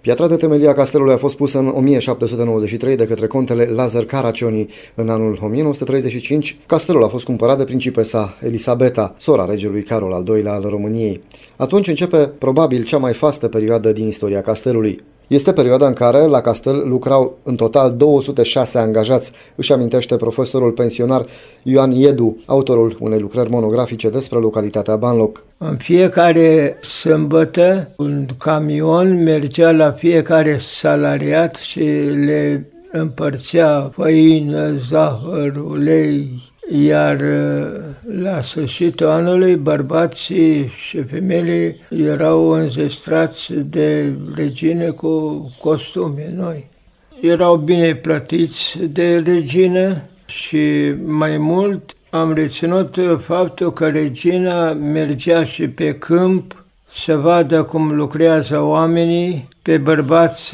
Piatra de temelie a castelului a fost pusă în 1793 de către contele Lazar Caracioni. În anul 1935, castelul a fost cumpărat de principesa Elisabeta, sora regelui Carol al II-lea al României. Atunci începe probabil cea mai fastă perioadă din istoria castelului. Este perioada în care la castel lucrau în total 206 angajați, își amintește profesorul pensionar Ioan Iedu, autorul unei lucrări monografice despre localitatea Banloc. În fiecare sâmbătă, un camion mergea la fiecare salariat și le împărțea făină, zahăr, ulei, iar la sfârșitul anului bărbații și femeile erau înzestrați de regine cu costume noi. Erau bine plătiți de regină și mai mult am reținut faptul că regina mergea și pe câmp să vadă cum lucrează oamenii, pe bărbați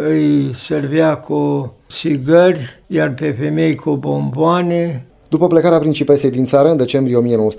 îi servea cu țigări, iar pe femei cu bomboane. După plecarea principesei din țară, în decembrie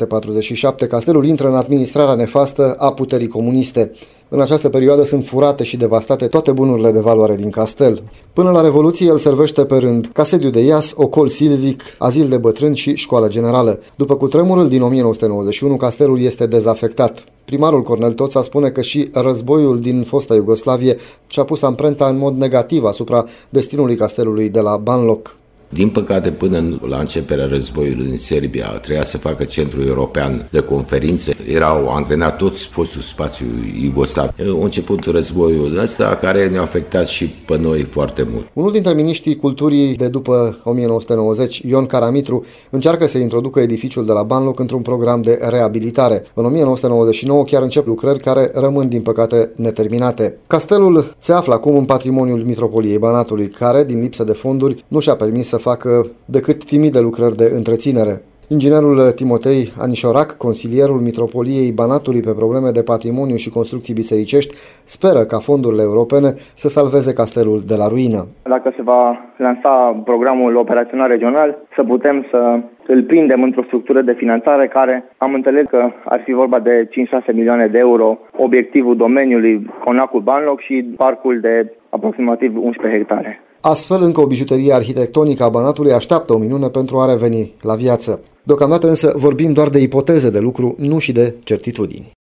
1947, castelul intră în administrarea nefastă a puterii comuniste. În această perioadă sunt furate și devastate toate bunurile de valoare din castel. Până la Revoluție, el servește pe rând ca sediu de ias, ocol silvic, azil de bătrâni și școală generală. După cutremurul din 1991, castelul este dezafectat. Primarul Cornel Toța spune că și războiul din fosta Iugoslavie și-a pus amprenta în mod negativ asupra destinului castelului de la Banloc. Din păcate, până la începerea războiului în Serbia, trebuia să facă centrul european de conferințe. Erau angrenați toți fostul spațiu iugoslav. A început războiul ăsta, care ne-a afectat și pe noi foarte mult. Unul dintre miniștrii culturii de după 1990, Ion Caramitru, încearcă să introducă edificiul de la Banloc într-un program de reabilitare. În 1999 chiar încep lucrări care rămân, din păcate, neterminate. Castelul se află acum în patrimoniul Mitropoliei Banatului, care, din lipsă de fonduri, nu și-a permis să facă decât timide lucrări de întreținere. Inginerul Timotei Anișorac, consilierul Mitropoliei Banatului pe probleme de patrimoniu și construcții bisericești, speră ca fondurile europene să salveze castelul de la ruină. Dacă se va lansa programul operațional regional, să putem să îl prindem într-o structură de finanțare care am înțeles că ar fi vorba de 5-6 milioane de euro, obiectivul domeniului Conacul Banloc și parcul de aproximativ 11 hectare. Astfel, încă o bijuterie arhitectonică a Banatului așteaptă o minune pentru a reveni la viață. Deocamdată însă vorbim doar de ipoteze de lucru, nu și de certitudini.